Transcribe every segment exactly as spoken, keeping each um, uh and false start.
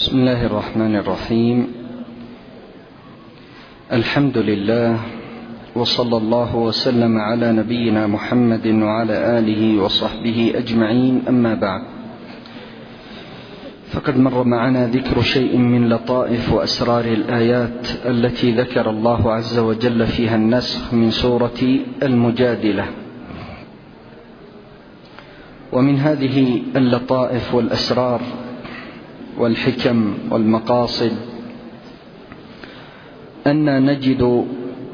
بسم الله الرحمن الرحيم. الحمد لله، وصلى الله وسلم على نبينا محمد وعلى آله وصحبه أجمعين، أما بعد، فقد مر معنا ذكر شيء من لطائف وأسرار الآيات التي ذكر الله عز وجل فيها النسخ من سورة المجادلة. ومن هذه اللطائف والأسرار والحكم والمقاصد أن نجد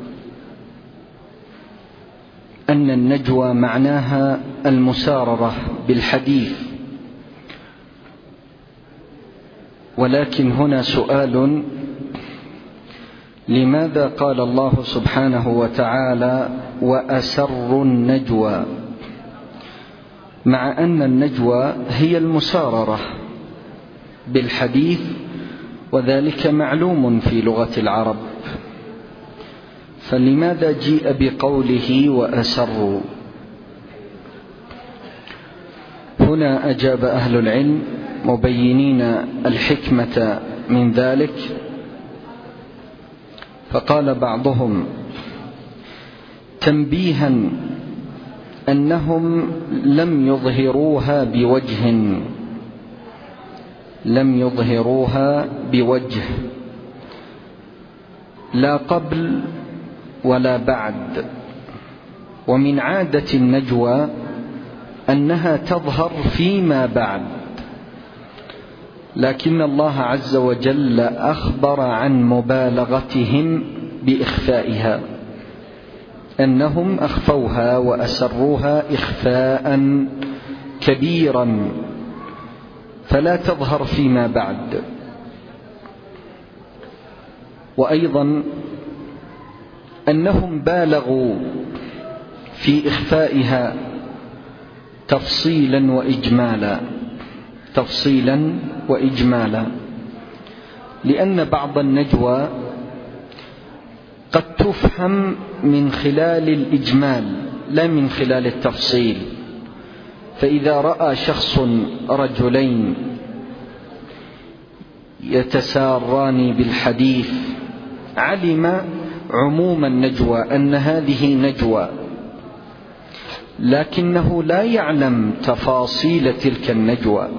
أن النجوى معناها المساررة بالحديث، ولكن هنا سؤال: لماذا قال الله سبحانه وتعالى وأسروا النجوى، مع أن النجوى هي المساررة بالحديث، وذلك معلوم في لغة العرب؟ فلماذا جيء بقوله وأسروا؟ هنا أجاب أهل العلم مبينين الحكمة من ذلك، فقال بعضهم: تنبيها أنهم لم يظهروها بوجه لم يظهروها بوجه لا قبل ولا بعد، ومن عادة النجوى أنها تظهر فيما بعد، لكن الله عز وجل أخبر عن مبالغتهم بإخفائها، أنهم أخفوها وأسروها إخفاء كبيرا، فلا تظهر فيما بعد. وأيضا أنهم بالغوا في إخفائها تفصيلا وإجمالا تفصيلا وإجمالا لأن بعض النجوى قد تفهم من خلال الإجمال لا من خلال التفصيل. فإذا رأى شخص رجلين يتساران بالحديث علم عموم النجوى أن هذه نجوى، لكنه لا يعلم تفاصيل تلك النجوى.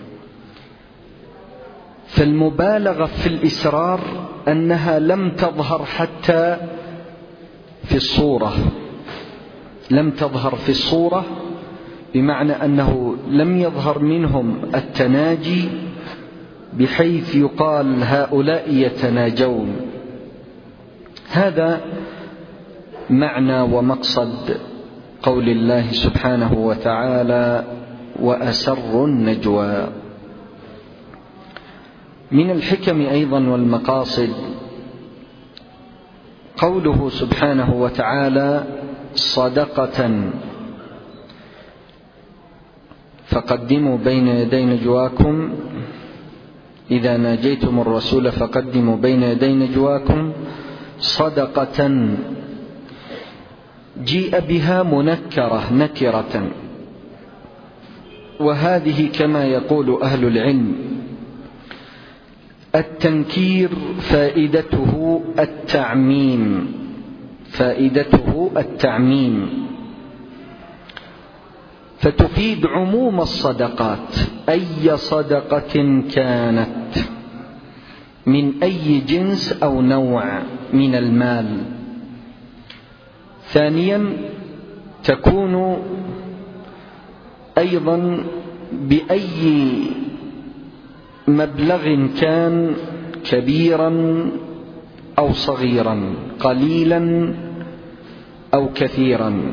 فالمبالغة في الإسرار أنها لم تظهر حتى في الصورة لم تظهر في الصورة بمعنى أنه لم يظهر منهم التناجي بحيث يقال هؤلاء يتناجون. هذا معنى ومقصد قول الله سبحانه وتعالى وأسروا النجوى. من الحكم أيضا والمقاصد قوله سبحانه وتعالى صدقة فقدموا بين يدي نجواكم إذا ناجيتم الرسول فقدموا بين يدي نجواكم صدقة. جيء بها منكرة نكرة، وهذه كما يقول أهل العلم التنكير فائدته التعميم فائدته التعميم فتفيد عموم الصدقات، أي صدقة كانت من أي جنس أو نوع من المال. ثانيا تكون أيضا بأي مبلغ كان، كبيرا أو صغيرا، قليلا أو كثيرا.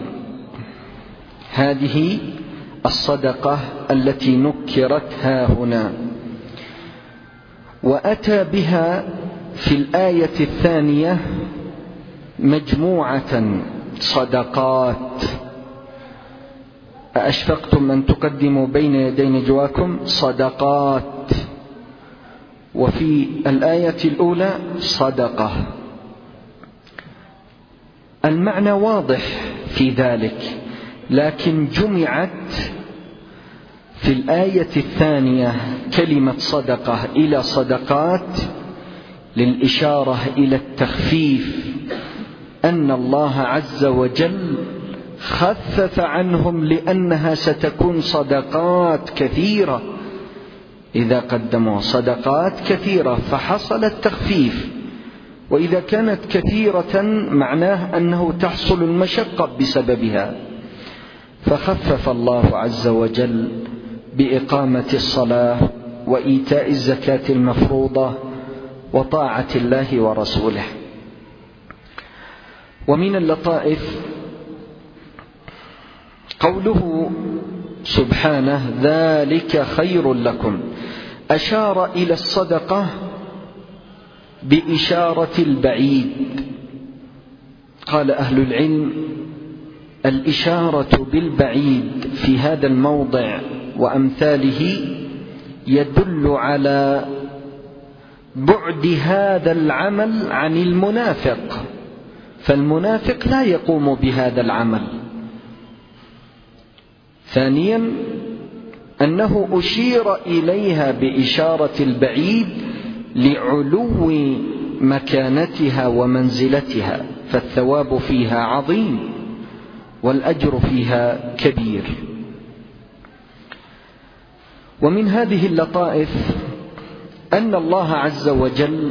هذه الصدقة التي نكرت ها هنا. وأتى بها في الآية الثانية مجموعة صدقات. أأشفقتم أن تقدموا بين يدي نجواكم صدقات، وفي الآية الأولى صدقة. المعنى واضح في ذلك، لكن جمعت في الآية الثانية كلمة صدقة إلى صدقات للإشارة إلى التخفيف، أن الله عز وجل خفف عنهم لأنها ستكون صدقات كثيرة، إذا قدموا صدقات كثيرة فحصل التخفيف، وإذا كانت كثيرة معناه أنه تحصل المشقة بسببها، فخفف الله عز وجل بإقامة الصلاة وإيتاء الزكاة المفروضة وطاعة الله ورسوله. ومن اللطائف قوله سبحانه ذلك خير لكم، أشار إلى الصدقة بإشارة البعيد. قال أهل العلم الإشارة بالبعيد في هذا الموضع وأمثاله يدل على بعد هذا العمل عن المنافق، فالمنافق لا يقوم بهذا العمل. ثانيا أنه أشير إليها بإشارة البعيد لعلو مكانتها ومنزلتها، فالثواب فيها عظيم والأجر فيها كبير. ومن هذه اللطائف أن الله عز وجل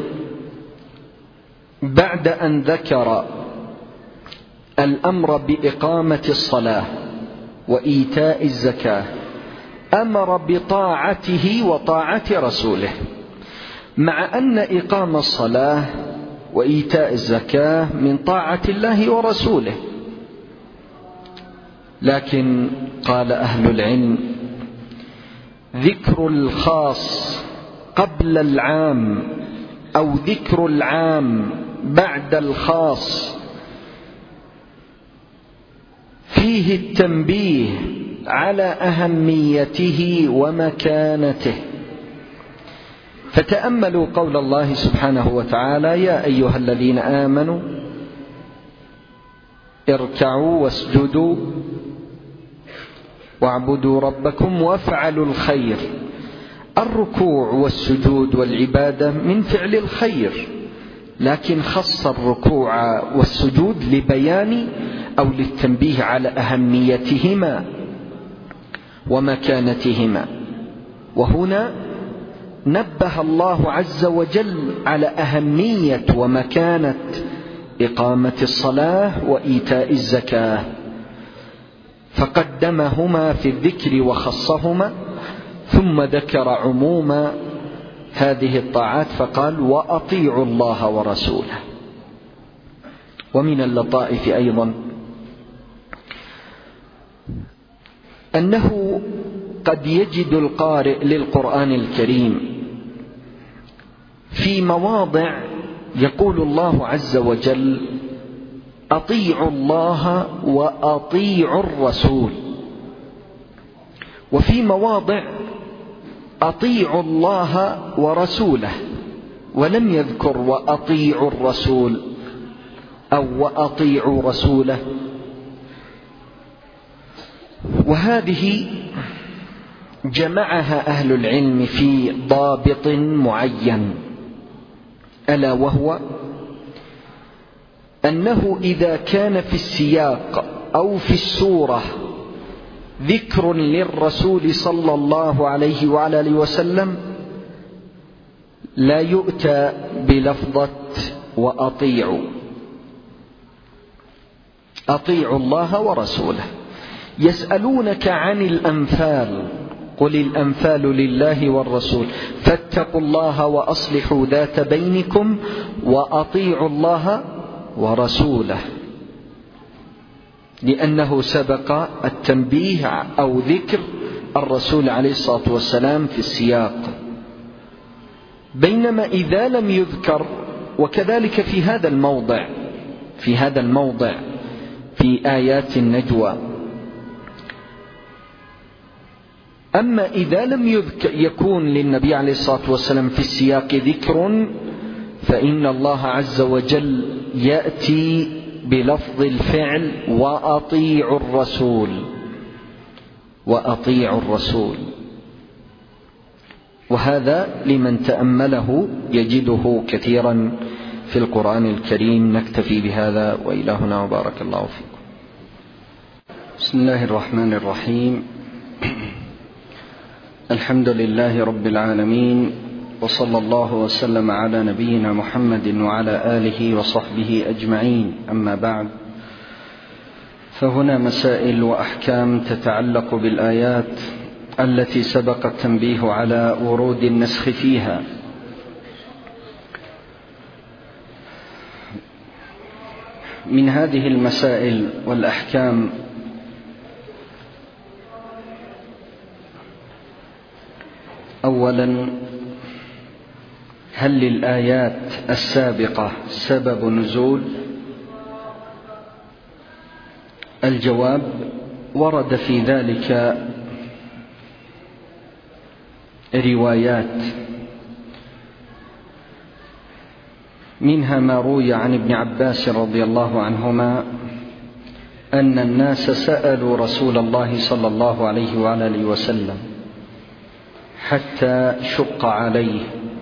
بعد أن ذكر الأمر بإقامة الصلاة وإيتاء الزكاة أمر بطاعته وطاعة رسوله، مع أن إقام الصلاة وإيتاء الزكاة من طاعة الله ورسوله، لكن قال أهل العلم ذكر الخاص قبل العام أو ذكر العام بعد الخاص فيه التنبيه على أهميته ومكانته. فتأملوا قول الله سبحانه وتعالى يا أيها الذين آمنوا اركعوا واسجدوا واعبدوا ربكم وافعلوا الخير. الركوع والسجود والعبادة من فعل الخير، لكن خص الركوع والسجود لبيان أو للتنبيه على أهميتهما ومكانتهما. وهنا نبه الله عز وجل على أهمية ومكانة إقامة الصلاة وإيتاء الزكاة، فقدمهما في الذكر وخصهما، ثم ذكر عموم هذه الطاعات فقال وأطيعوا الله ورسوله. ومن اللطائف أيضا أنه قد يجد القارئ للقرآن الكريم في مواضع يقول الله عز وجل أطيعوا الله وأطيعوا الرسول، وفي مواضع أطيعوا الله ورسوله ولم يذكر وأطيعوا الرسول أو وأطيعوا رسوله. وهذه جمعها أهل العلم في ضابط معين، ألا وهو أنه إذا كان في السياق أو في السورة ذكر للرسول صلى الله عليه وعلى آله وسلم لا يؤتى بلفظة وأطيعوا، أطيعوا الله ورسوله. يسألونك عن الأنفال قل الأنفال لله والرسول فاتقوا الله وأصلحوا ذات بينكم وأطيعوا الله ورسوله، لأنه سبق التنبيه أو ذكر الرسول عليه الصلاة والسلام في السياق. بينما إذا لم يذكر، وكذلك في هذا الموضع في هذا الموضع في آيات النجوى، أما إذا لم يذكر يكون للنبي عليه الصلاة والسلام في السياق ذكر، فإن الله عز وجل يأتي بلفظ الفعل وأطيعوا الرسول وأطيعوا الرسول. وهذا لمن تأمله يجده كثيرا في القرآن الكريم. نكتفي بهذا وإلى هنا وبارك الله فيكم. بسم الله الرحمن الرحيم. الحمد لله رب العالمين، وصلى الله وسلم على نبينا محمد وعلى آله وصحبه أجمعين. أما بعد، فهنا مسائل وأحكام تتعلق بالآيات التي سبق التنبيه على ورود النسخ فيها. من هذه المسائل والأحكام أولا، هل للآيات السابقة سبب نزول؟ الجواب: ورد في ذلك روايات، منها ما روي عن ابن عباس رضي الله عنهما أن الناس سألوا رسول الله صلى الله عليه وعلى آله وسلم حتى شق عليه،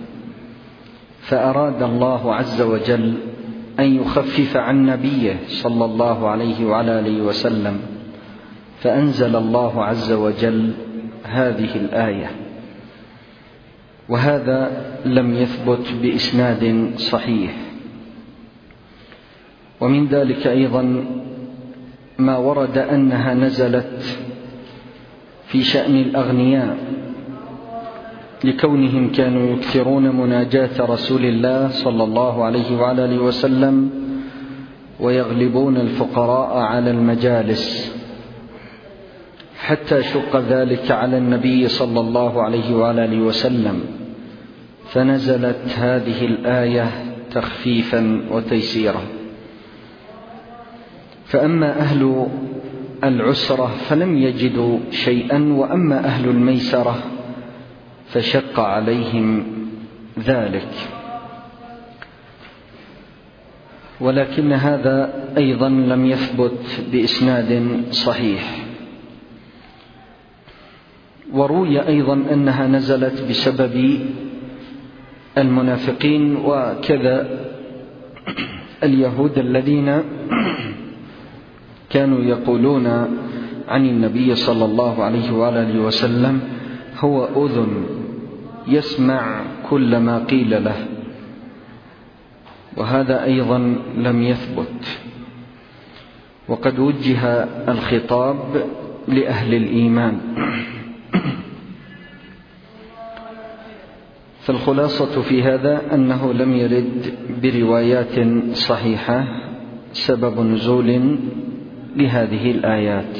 فأراد الله عز وجل أن يخفف عن نبيه صلى الله عليه وعلى آله وسلم، فأنزل الله عز وجل هذه الآية. وهذا لم يثبت بإسناد صحيح. ومن ذلك أيضا ما ورد أنها نزلت في شأن الأغنياء، لكونهم كانوا يكثرون مناجاة رسول الله صلى الله عليه وعلى آله وسلم ويغلبون الفقراء على المجالس، حتى شق ذلك على النبي صلى الله عليه وعلى آله وسلم، فنزلت هذه الآية تخفيفا وتيسيرا. فأما أهل العسرة فلم يجدوا شيئا، وأما أهل الميسرة فشق عليهم ذلك. ولكن هذا أيضا لم يثبت بإسناد صحيح. وروي أيضا أنها نزلت بسبب المنافقين، وكذا اليهود الذين كانوا يقولون عن النبي صلى الله عليه وآله وسلم: هو أذن يسمع كل ما قيل له. وهذا أيضا لم يثبت. وقد وجه الخطاب لأهل الإيمان. فالخلاصة في هذا أنه لم يرد بروايات صحيحة سبب نزول لهذه الآيات.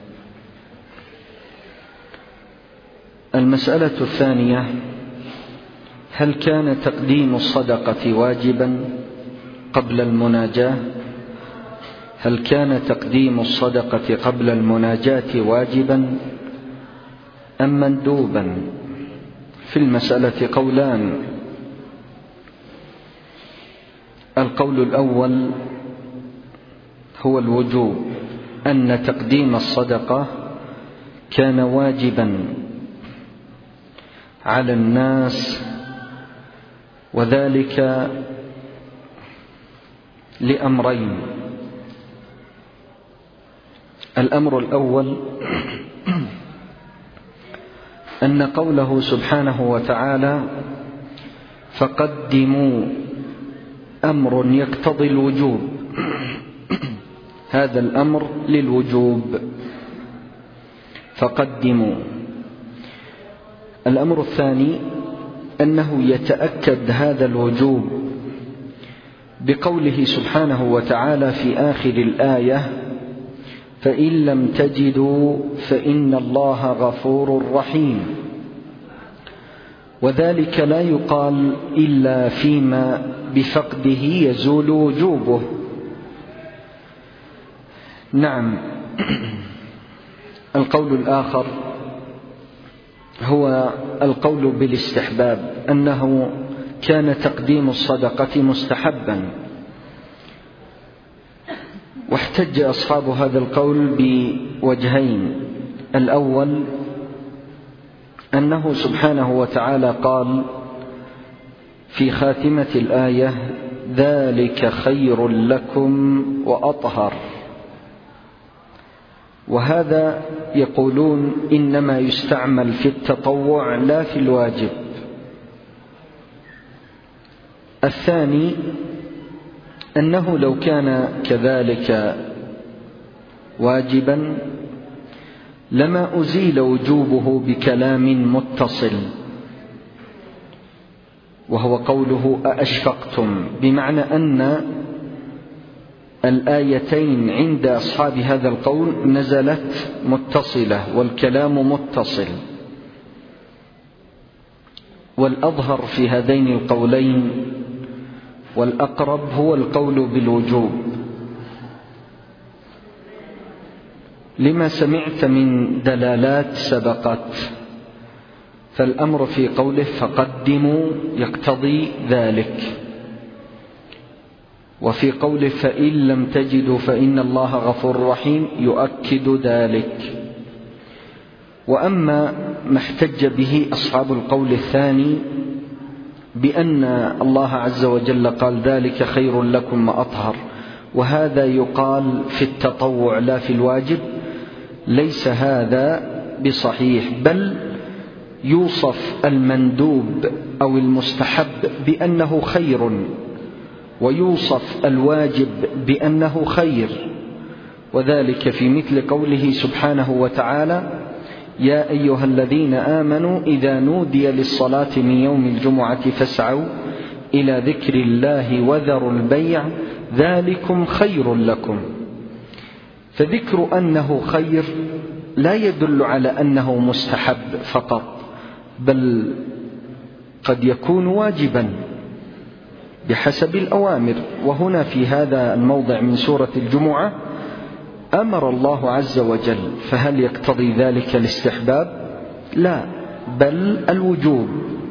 المسألة الثانية: هل كان تقديم الصدقة واجبا قبل المناجاة؟ هل كان تقديم الصدقة قبل المناجاة واجبا أم مندوبا؟ في المسألة قولان. القول الأول هو الوجوب، أن تقديم الصدقة كان واجبا على الناس، وذلك لأمرين. الأمر الأول أن قوله سبحانه وتعالى: فقدموا، أمر يقتضي الوجوب، هذا الأمر للوجوب، فقدموا. الأمر الثاني أنه يتأكد هذا الوجوب بقوله سبحانه وتعالى في آخر الآية: فإن لم تجدوا فإن الله غفور رحيم. وذلك لا يقال إلا فيما بفقده يزول وجوبه. نعم. القول الآخر هو القول بالاستحباب، أنه كان تقديم الصدقة مستحبا. واحتج أصحاب هذا القول بوجهين: الأول أنه سبحانه وتعالى قال في خاتمة الآية: ذلك خير لكم وأطهر. وهذا يقولون إنما يستعمل في التطوع لا في الواجب. الثاني أنه لو كان كذلك واجبا لما أزيل وجوبه بكلام متصل، وهو قوله أأشفقتم، بمعنى أن الآيتين عند أصحاب هذا القول نزلت متصلة والكلام متصل. والأظهر في هذين القولين والأقرب هو القول بالوجوب، لما سمعت من دلالات سبقت. فالأمر في قوله فقدموا يقتضي ذلك، وفي قوله فإن لم تجدوا فإن الله غفور رحيم يؤكد ذلك. وأما ما احتج به أصحاب القول الثاني بأن الله عز وجل قال ذلك خير لكم وأطهر، وهذا يقال في التطوع لا في الواجب، ليس هذا بصحيح، بل يوصف المندوب أو المستحب بأنه خير، ويوصف الواجب بأنه خير، وذلك في مثل قوله سبحانه وتعالى: يا أيها الذين آمنوا إذا نودي للصلاة من يوم الجمعة فاسعوا إلى ذكر الله وذروا البيع ذلكم خير لكم. فذكر أنه خير لا يدل على أنه مستحب فقط، بل قد يكون واجبا بحسب الأوامر. وهنا في هذا الموضع من سورة الجمعة أمر الله عز وجل، فهل يقتضي ذلك الاستحباب؟ لا، بل الوجوب.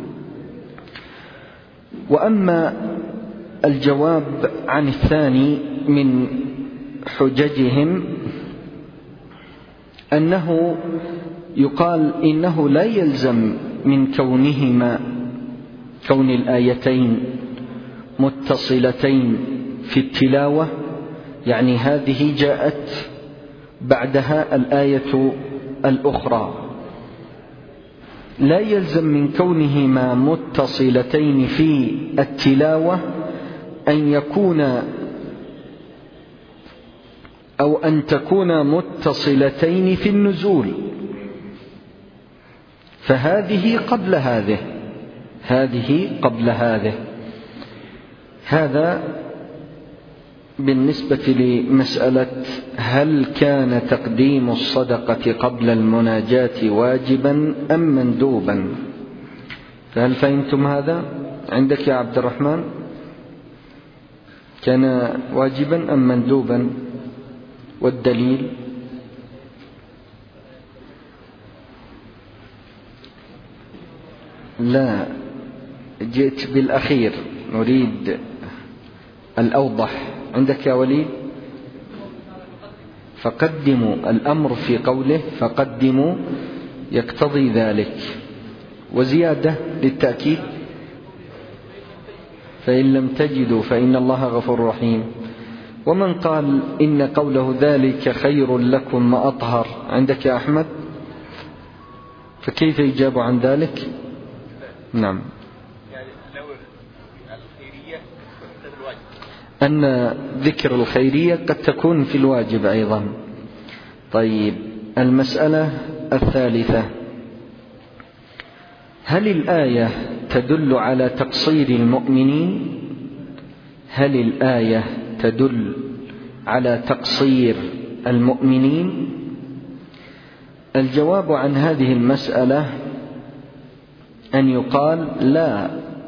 وأما الجواب عن الثاني من حججهم أنه يقال إنه لا يلزم من كونهما كون الآيتين متصلتين في التلاوة، يعني هذه جاءت بعدها الآية الأخرى، لا يلزم من كونهما متصلتين في التلاوة أن يكون أو أن تكون متصلتين في النزول، فهذه قبل هذه هذه قبل هذه. هذا بالنسبة لمسألة هل كان تقديم الصدقة قبل المناجاة واجبا أم مندوبا؟ فهل فهمتم هذا؟ عندك يا عبد الرحمن، كان واجبا أم مندوبا؟ والدليل؟ لا، جئت بالأخير، نريد الأوضح. عندك يا وليد؟ فقدموا، الأمر في قوله فقدموا يقتضي ذلك، وزيادة للتأكيد فإن لم تجدوا فإن الله غفور رحيم. ومن قال إن قوله ذلك خير لكم وأطهر عندك يا أحمد، فكيف يجاب عن ذلك؟ نعم، أن ذكر الخيرية قد تكون في الواجب أيضا. طيب، المسألة الثالثة: هل الآية تدل على تقصير المؤمنين؟ هل الآية تدل على تقصير المؤمنين؟ الجواب عن هذه المسألة أن يقال لا،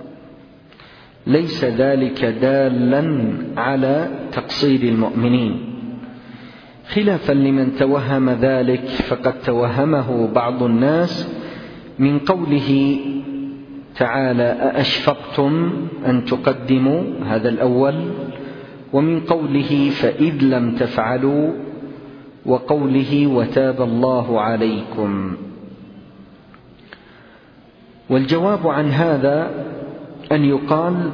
ليس ذلك دالا على تقصير المؤمنين، خلافا لمن توهم ذلك، فقد توهمه بعض الناس من قوله تعالى أأشفقتم أن تقدموا، هذا الأول، ومن قوله فإذ لم تفعلوا، وقوله وتاب الله عليكم. والجواب عن هذا أن يقال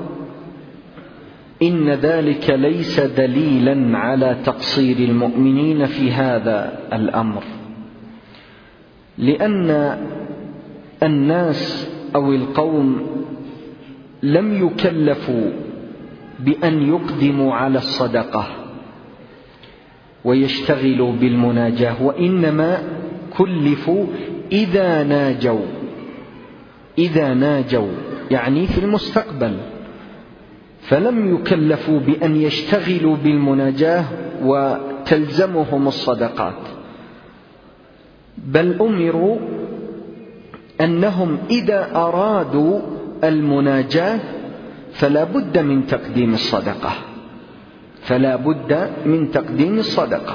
إن ذلك ليس دليلا على تقصير المؤمنين في هذا الأمر، لأن الناس أو القوم لم يكلفوا بأن يقدموا على الصدقة ويشتغلوا بالمناجاة، وإنما كلفوا إذا ناجوا إذا ناجوا يعني في المستقبل، فلم يكلفوا بأن يشتغلوا بالمناجاة وتلزمهم الصدقات، بل أمروا أنهم إذا أرادوا المناجاة فلا بد من تقديم الصدقة فلا بد من تقديم الصدقة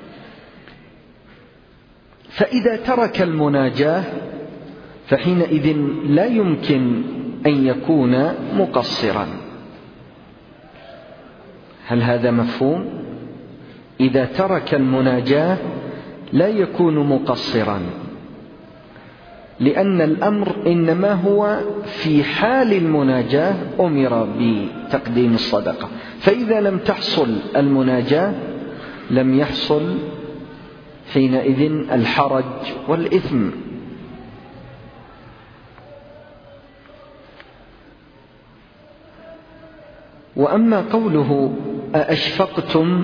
فإذا ترك المناجاة فحينئذ لا يمكن أن يكون مقصرا. هل هذا مفهوم؟ إذا ترك المناجاة لا يكون مقصرا، لأن الأمر إنما هو في حال المناجاة أمر بتقديم الصدقة، فإذا لم تحصل المناجاة لم يحصل حينئذ الحرج والإثم. وأما قوله أأشفقتم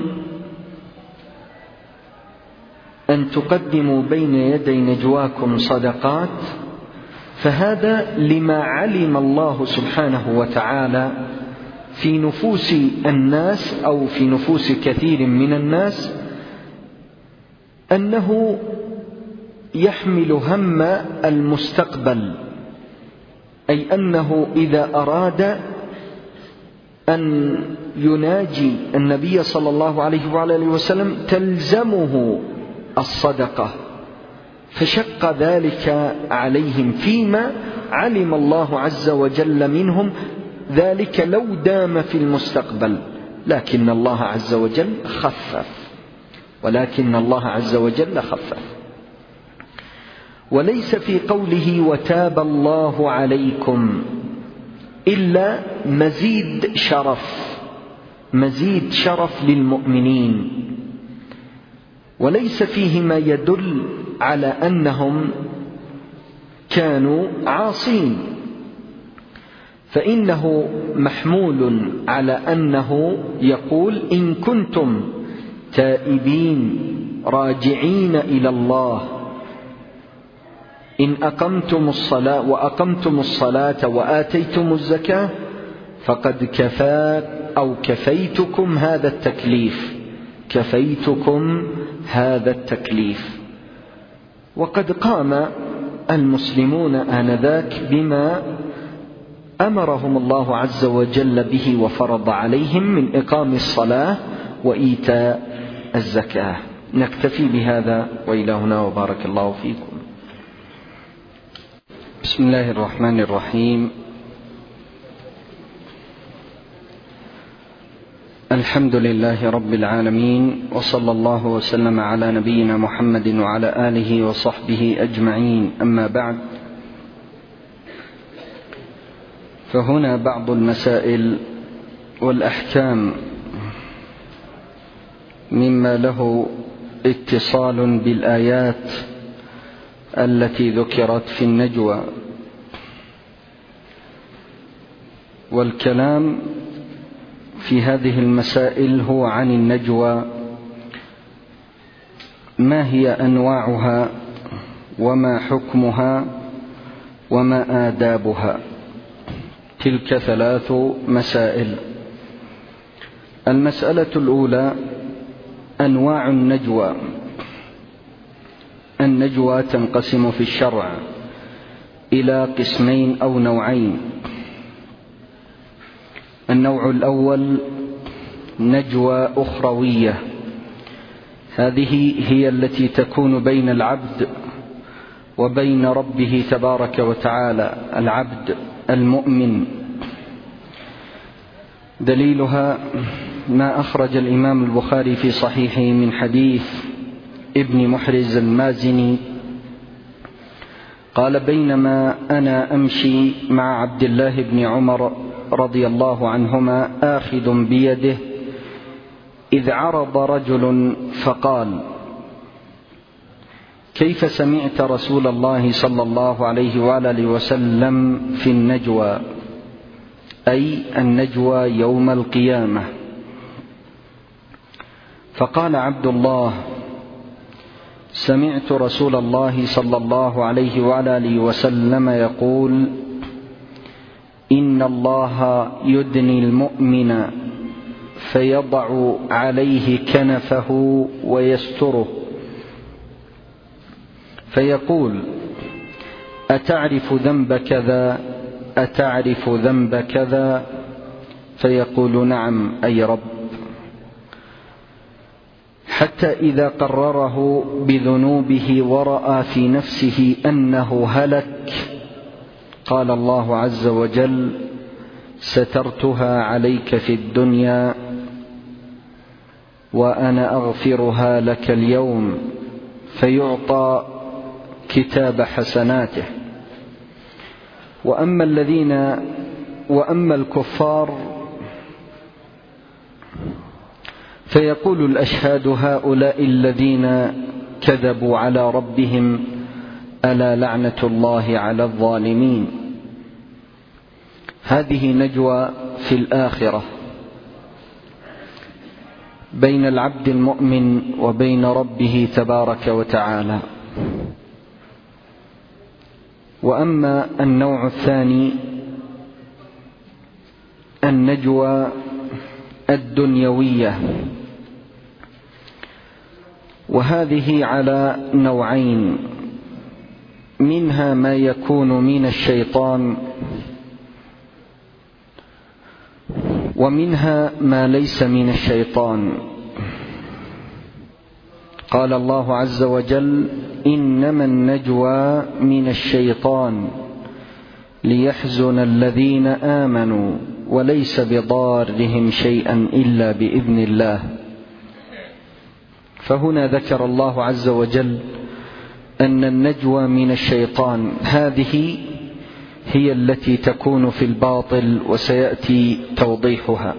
أن تقدموا بين يدي نجواكم صدقات، فهذا لما علم الله سبحانه وتعالى في نفوس الناس أو في نفوس كثير من الناس أنه يحمل هم المستقبل، أي أنه إذا أراد أن يناجي النبي صلى الله عليه وعلى آله وسلم تلزمه الصدقة، فشق ذلك عليهم فيما علم الله عز وجل منهم ذلك لو دام في المستقبل، لكن الله عز وجل خفف ولكن الله عز وجل خفف وليس في قوله وتاب الله عليكم إلا مزيد شرف مزيد شرف للمؤمنين، وليس فيه ما يدل على أنهم كانوا عاصين، فإنه محمول على أنه يقول إن كنتم تائبين راجعين إلى الله إن أقمتم الصلاة وأقمتم الصلاة وآتيتم الزكاة فقد كفى أو كفيتكم هذا التكليف كفيتكم هذا التكليف. وقد قام المسلمون آنذاك بما أمرهم الله عز وجل به وفرض عليهم من إقام الصلاة وإيتاء الزكاة. نكتفي بهذا وإلى هنا وبارك الله فيكم. بسم الله الرحمن الرحيم. الحمد لله رب العالمين، وصلى الله وسلم على نبينا محمد وعلى آله وصحبه أجمعين. أما بعد، فهنا بعض المسائل والأحكام مما له اتصال بالآيات التي ذكرت في النجوى، والكلام في هذه المسائل هو عن النجوى، ما هي أنواعها وما حكمها وما آدابها. تلك ثلاث مسائل. المسألة الأولى أنواع النجوى. النجوى تنقسم في الشرع إلى قسمين أو نوعين. النوع الأول نجوى أخروية، هذه هي التي تكون بين العبد وبين ربه تبارك وتعالى، العبد المؤمن. دليلها ما أخرج الإمام البخاري في صحيحه من حديث ابن محرز المازني قال: بينما أنا أمشي مع عبد الله بن عمر رضي الله عنهما آخذ بيده إذ عرض رجل فقال: كيف سمعت رسول الله صلى الله عليه وآله وسلم في النجوى، أي النجوى يوم القيامة؟ فقال عبد الله: سمعت رسول الله صلى الله عليه وآله وسلم يقول: إن الله يدني المؤمن فيضع عليه كنفه ويستره فيقول: أتعرف ذنب كذا أتعرف ذنب كذا؟ فيقول: نعم أي رب. حتى إذا قرره بذنوبه ورأى في نفسه أنه هلك قال الله عز وجل: سترتها عليك في الدنيا وأنا أغفرها لك اليوم، فيعطى كتاب حسناته. وأما الذين وأما الكفار فيقول الأشهاد: هؤلاء الذين كذبوا على ربهم، ألا لعنة الله على الظالمين. هذه نجوى في الآخرة بين العبد المؤمن وبين ربه تبارك وتعالى. وأما النوع الثاني النجوى الدنيوية، وهذه على نوعين: منها ما يكون من الشيطان، ومنها ما ليس من الشيطان. قال الله عز وجل: إنما النجوى من الشيطان ليحزن الذين آمنوا وليس بضارهم شيئا إلا بإذن الله. فهنا ذكر الله عز وجل أن النجوى من الشيطان هذه هي التي تكون في الباطل، وسيأتي توضيحها.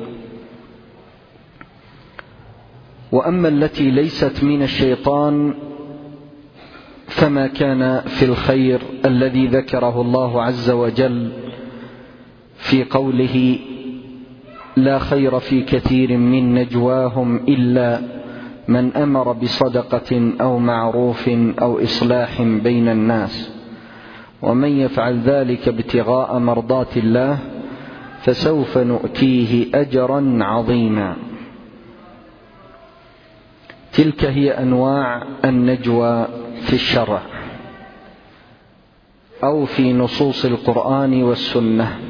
وأما التي ليست من الشيطان فما كان في الخير الذي ذكره الله عز وجل في قوله: لا خير في كثير من نجواهم إلا من أمر بصدقة أو معروف أو إصلاح بين الناس، ومن يفعل ذلك ابتغاء مرضات الله فسوف نؤتيه أجرا عظيما. تلك هي أنواع النجوى في الشرع أو في نصوص القرآن والسنة.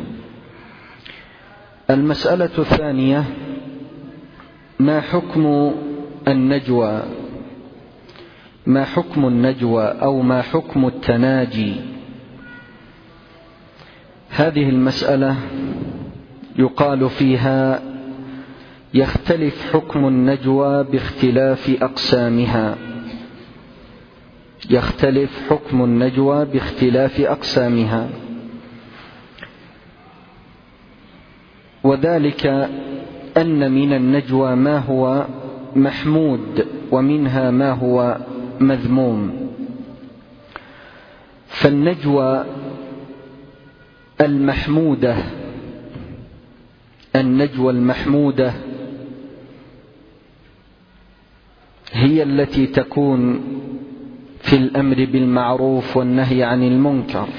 المسألة الثانية: ما حكم النجوى؟ ما حكم النجوى أو ما حكم التناجي؟ هذه المسألة يقال فيها: يختلف حكم النجوى باختلاف أقسامها. يختلف حكم النجوى باختلاف أقسامها، وذلك أن من النجوى ما هو محمود ومنها ما هو مذموم. فالنجوى المحمودة النجوى المحمودة هي التي تكون في الأمر بالمعروف والنهي عن المنكر،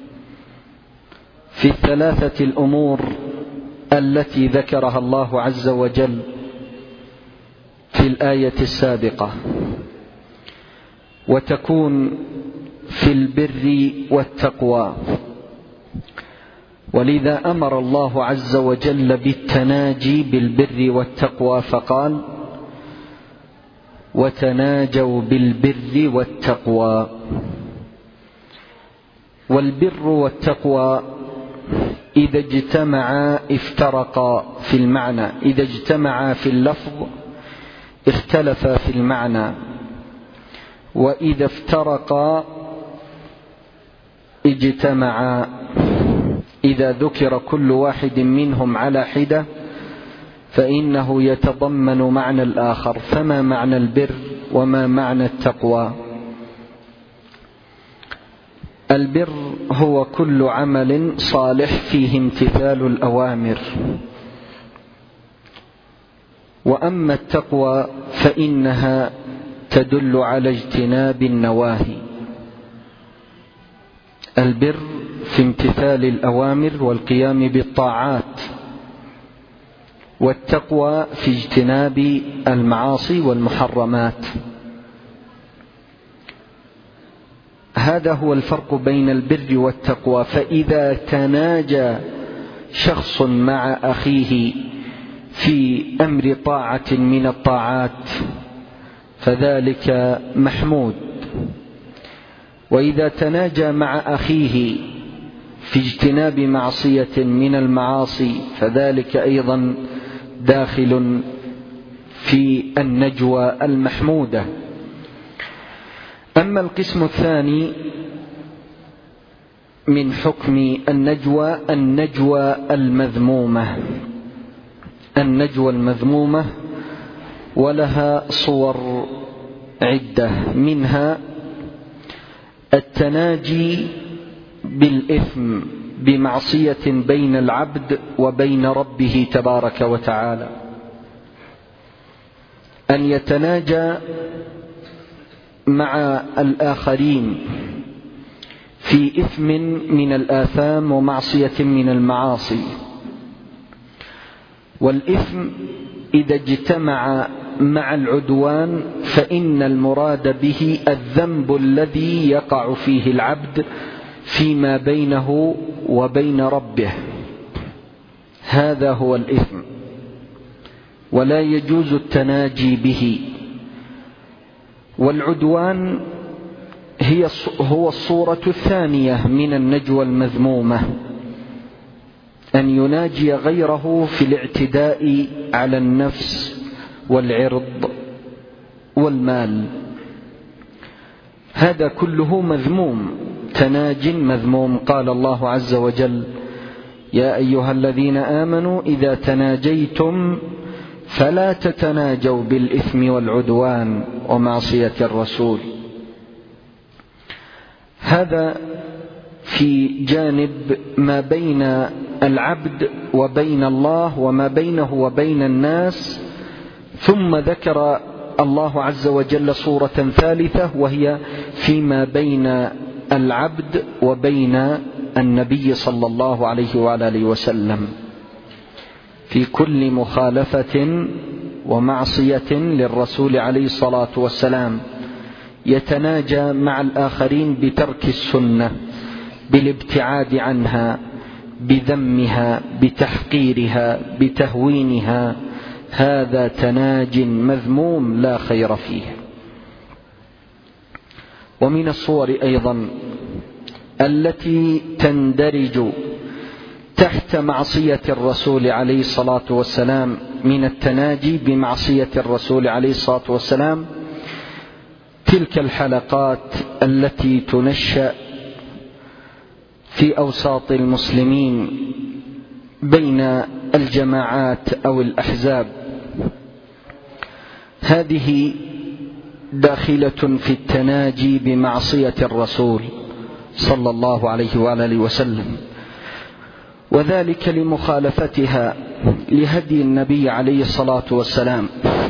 في الثلاثة الأمور التي ذكرها الله عز وجل في الآية السابقة، وتكون في البر والتقوى. ولذا أمر الله عز وجل بالتناجي بالبر والتقوى فقال: وتناجوا بالبر والتقوى. والبر والتقوى إذا اجتمعا افترقا في المعنى، إذا اجتمعا في اللفظ اختلفا في المعنى، وإذا افترقا اجتمعا إذا ذكر كل واحد منهم على حدة فإنه يتضمن معنى الآخر. فما معنى البر وما معنى التقوى؟ البر هو كل عمل صالح فيه امتثال الأوامر، وأما التقوى فإنها تدل على اجتناب النواهي. البر في امتثال الأوامر والقيام بالطاعات، والتقوى في اجتناب المعاصي والمحرمات. هذا هو الفرق بين البر والتقوى. فإذا تناجى شخص مع أخيه في أمر طاعة من الطاعات فذلك محمود، وإذا تناجى مع أخيه في اجتناب معصية من المعاصي فذلك أيضا داخل في النجوى المحمودة. أما القسم الثاني من حكم النجوى النجوى المذمومة. النجوى المذمومة ولها صور عدة، منها التناجي بالإثم بمعصية بين العبد وبين ربه تبارك وتعالى، أن يتناجى مع الآخرين في إثم من الآثام ومعصية من المعاصي. والإثم إذا اجتمع مع العدوان فإن المراد به الذنب الذي يقع فيه العبد فيما بينه وبين ربه، هذا هو الإثم، ولا يجوز التناجي به. والعدوان هي هو الصورة الثانية من النجوى المذمومة، أن يناجي غيره في الاعتداء على النفس والعرض والمال، هذا كله مذموم، تناج مذموم. قال الله عز وجل: يا أيها الذين آمنوا إذا تناجيتم فلا تتناجوا بالإثم والعدوان ومعصية الرسول. هذا في جانب ما بين العبد وبين الله وما بينه وبين الناس. ثم ذكر الله عز وجل صورة ثالثة وهي فيما بين العبد وبين النبي صلى الله عليه وآله وسلم، في كل مخالفة ومعصية للرسول عليه الصلاة والسلام يتناجى مع الآخرين بترك السنة، بالابتعاد عنها، بذمها، بتحقيرها، بتهوينها، هذا تناج مذموم لا خير فيه. ومن الصور أيضا التي تندرج تحت معصية الرسول عليه الصلاة والسلام من التناجي بمعصية الرسول عليه الصلاة والسلام تلك الحلقات التي تنشأ في أوساط المسلمين بين الجماعات أو الأحزاب، هذه داخلة في التناجي بمعصية الرسول صلى الله عليه وآله وسلم، وذلك لمخالفتها لهدي النبي عليه الصلاة والسلام.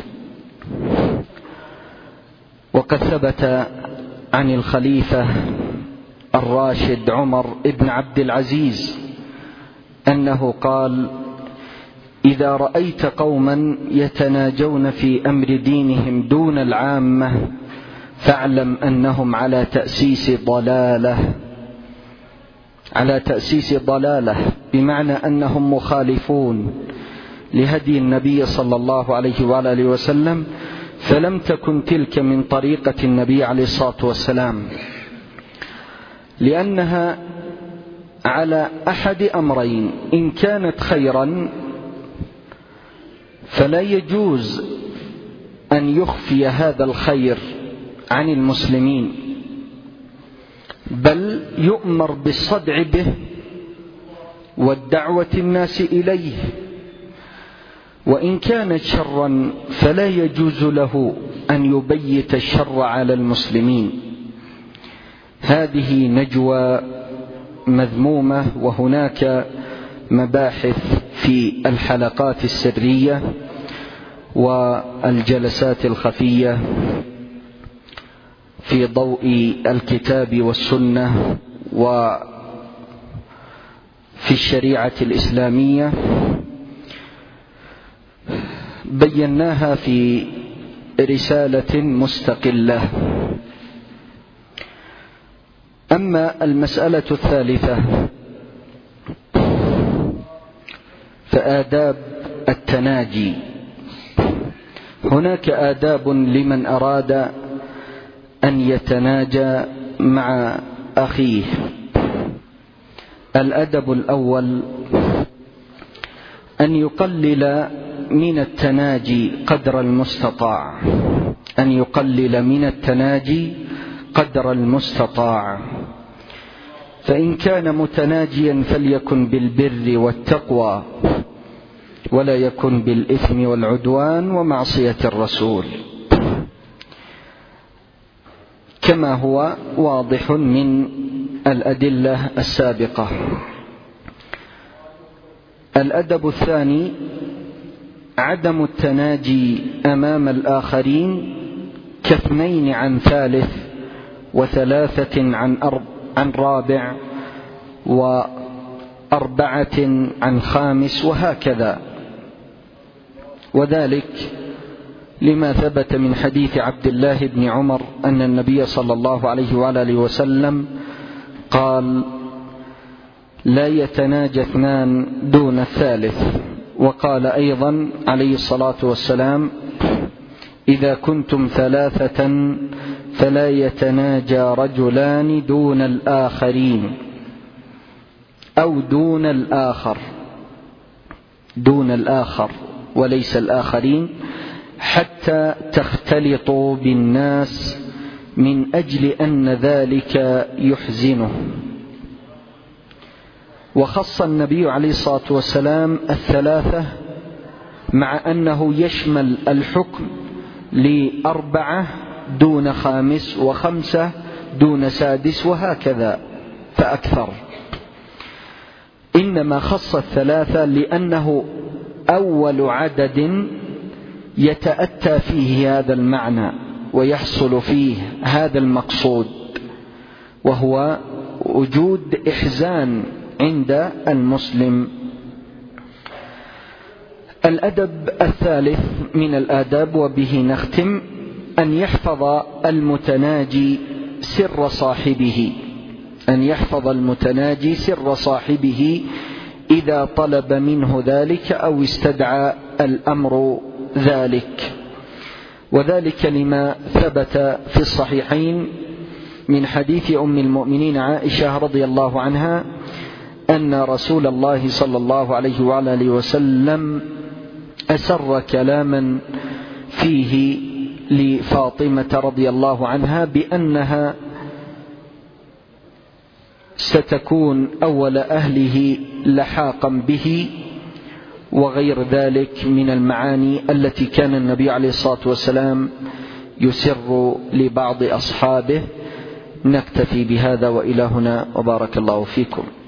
وقد ثبت عن الخليفة الراشد عمر بن عبد العزيز أنه قال: إذا رأيت قوما يتناجون في أمر دينهم دون العامة فاعلم أنهم على تأسيس ضلالة، على تأسيس ضلالة، بمعنى أنهم مخالفون لهدي النبي صلى الله عليه وآله وسلم، فلم تكن تلك من طريقة النبي عليه الصلاة والسلام، لأنها على أحد أمرين: إن كانت خيرا فلا يجوز أن يخفي هذا الخير عن المسلمين، بل يؤمر بالصدع به والدعوة الناس إليه، وإن كانت شرا فلا يجوز له أن يبيت الشر على المسلمين. هذه نجوى مذمومة، وهناك مباحث في الحلقات السرية والجلسات الخفية في ضوء الكتاب والسنة وفي الشريعة الإسلامية بيناها في رسالة مستقلة. أما المسألة الثالثة فآداب التناجي. هناك آداب لمن أراد أن يتناجى مع أخيه. الأدب الأول أن يقلل من التناجي قدر المستطاع، أن يقلل من التناجي قدر المستطاع، فإن كان متناجيا فليكن بالبر والتقوى ولا يكن بالإثم والعدوان ومعصية الرسول، كما هو واضح من الأدلة السابقة. الأدب الثاني عدم التناجي أمام الآخرين كاثنين عن ثالث وثلاثة عن أرب عن رابع وأربعة عن خامس وهكذا، وذلك لما ثبت من حديث عبد الله بن عمر أن النبي صلى الله عليه وآله وسلم قال: لا يتناجى اثنان دون الثالث. وقال أيضا عليه الصلاة والسلام: إذا كنتم ثلاثة فلا يتناجى رجلان دون الآخرين أو دون الآخر، دون الآخر وليس الآخرين، حتى تختلطوا بالناس من أجل أن ذلك يحزنه. وخص النبي عليه الصلاة والسلام الثلاثة مع أنه يشمل الحكم لأربعة دون خامس وخمسة دون سادس وهكذا فأكثر، إنما خص الثلاثة لأنه أول عدد يتأتى فيه هذا المعنى ويحصل فيه هذا المقصود، وهو وجود إحزان عند المسلم. الأدب الثالث من الآداب وبه نختم أن يحفظ المتناجي سر صاحبه، أن يحفظ المتناجي سر صاحبه إذا طلب منه ذلك أو استدعى الأمر ذلك، وذلك لما ثبت في الصحيحين من حديث أم المؤمنين عائشة رضي الله عنها أن رسول الله صلى الله عليه وآله وسلم أسر كلاما فيه لفاطمة رضي الله عنها بأنها ستكون أول أهله لحاقا به، وغير ذلك من المعاني التي كان النبي عليه الصلاة والسلام يسر لبعض أصحابه. نكتفي بهذا وإلى هنا، وبارك الله فيكم.